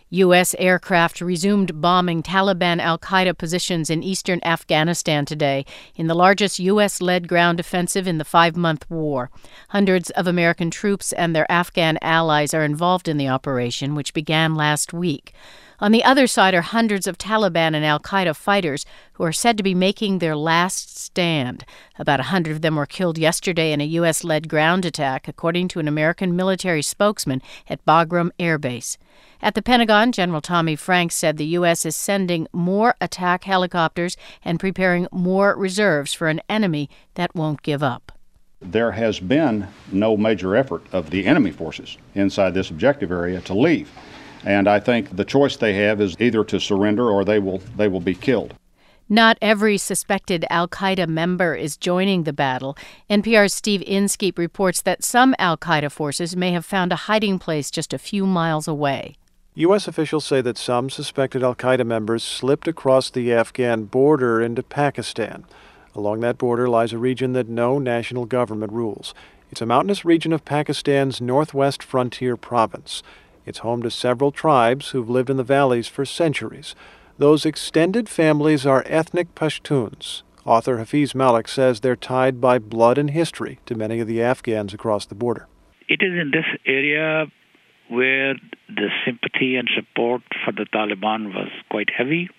U.S. aircraft resumed bombing Taliban al-Qaeda positions in eastern Afghanistan today in the largest U.S.-led ground offensive in the 5-month war. Hundreds of American troops and their Afghan allies are involved in the operation, which began last week. On the other side are hundreds of Taliban and al-Qaeda fighters who are said to be making their last stand. About 100 of them were killed yesterday in a U.S.-led ground attack, according to an American military spokesman at Bagram Air Base. At the Pentagon, General Tommy Franks said the U.S. is sending more attack helicopters and preparing more reserves for an enemy that won't give up. There has been no major effort of the enemy forces inside this objective area to leave. And I think the choice they have is either to surrender or they will be killed. Not every suspected al-Qaeda member is joining the battle. NPR's Steve Inskeep reports that some al-Qaeda forces may have found a hiding place just a few miles away. U.S. officials say that some suspected al-Qaeda members slipped across the Afghan border into Pakistan. Along that border lies a region that no national government rules. It's a mountainous region of Pakistan's northwest frontier province. It's home to several tribes who've lived in the valleys for centuries. Those extended families are ethnic Pashtuns. Author Hafiz Malik says they're tied by blood and history to many of the Afghans across the border. It is in this area where the sympathy and support for the Taliban was quite heavy,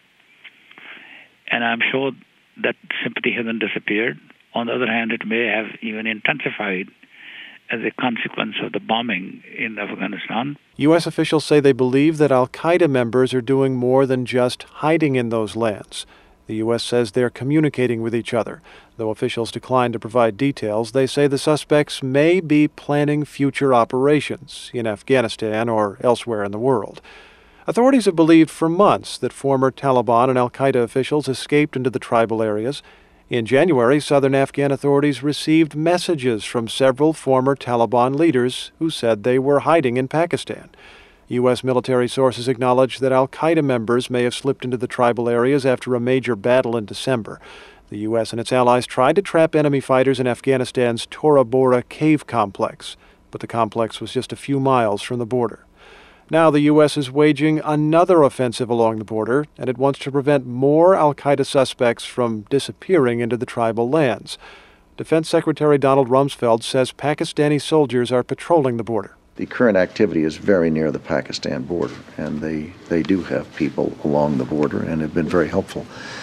and I'm sure that sympathy hasn't disappeared. On the other hand, it may have even intensified as a consequence of the bombing in Afghanistan. U.S. officials say they believe that al-Qaeda members are doing more than just hiding in those lands. The U.S. says they're communicating with each other. Though officials decline to provide details, they say the suspects may be planning future operations in Afghanistan or elsewhere in the world. Authorities have believed for months that former Taliban and al-Qaeda officials escaped into the tribal areas. In January, southern Afghan authorities received messages from several former Taliban leaders who said they were hiding in Pakistan. U.S. military sources acknowledge that al-Qaeda members may have slipped into the tribal areas after a major battle in December. The U.S. and its allies tried to trap enemy fighters in Afghanistan's Tora Bora cave complex, but the complex was just a few miles from the border. Now the U.S. is waging another offensive along the border, and it wants to prevent more al-Qaeda suspects from disappearing into the tribal lands. Defense Secretary Donald Rumsfeld says Pakistani soldiers are patrolling the border. The current activity is very near the Pakistan border, and they do have people along the border and have been very helpful.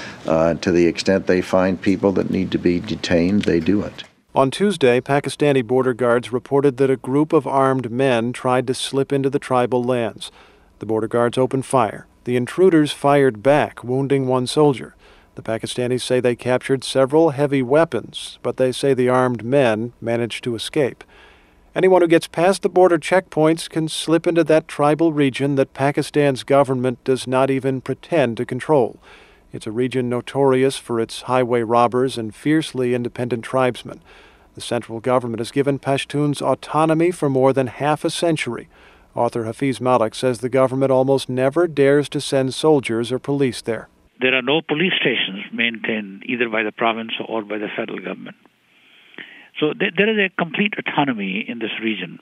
To the extent they find people that need to be detained, they do it. On Tuesday, Pakistani border guards reported that a group of armed men tried to slip into the tribal lands. The border guards opened fire. The intruders fired back, wounding one soldier. The Pakistanis say they captured several heavy weapons, but they say the armed men managed to escape. Anyone who gets past the border checkpoints can slip into that tribal region that Pakistan's government does not even pretend to control. It's a region notorious for its highway robbers and fiercely independent tribesmen. The central government has given Pashtuns autonomy for more than half a century. Author Hafiz Malik says the government almost never dares to send soldiers or police there. There are no police stations maintained either by the province or by the federal government. So there is a complete autonomy in this region.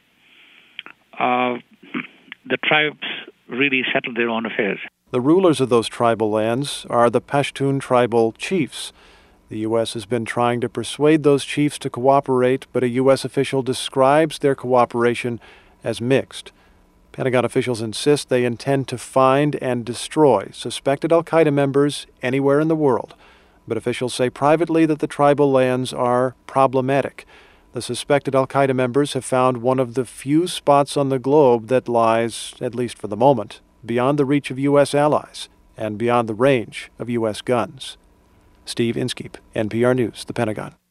The tribes really settle their own affairs. The rulers of those tribal lands are the Pashtun tribal chiefs. The U.S. has been trying to persuade those chiefs to cooperate, but a U.S. official describes their cooperation as mixed. Pentagon officials insist they intend to find and destroy suspected al-Qaeda members anywhere in the world. But officials say privately that the tribal lands are problematic. The suspected al-Qaeda members have found one of the few spots on the globe that lies, at least for the moment, beyond the reach of U.S. allies and beyond the range of U.S. guns. Steve Inskeep, NPR News, The Pentagon.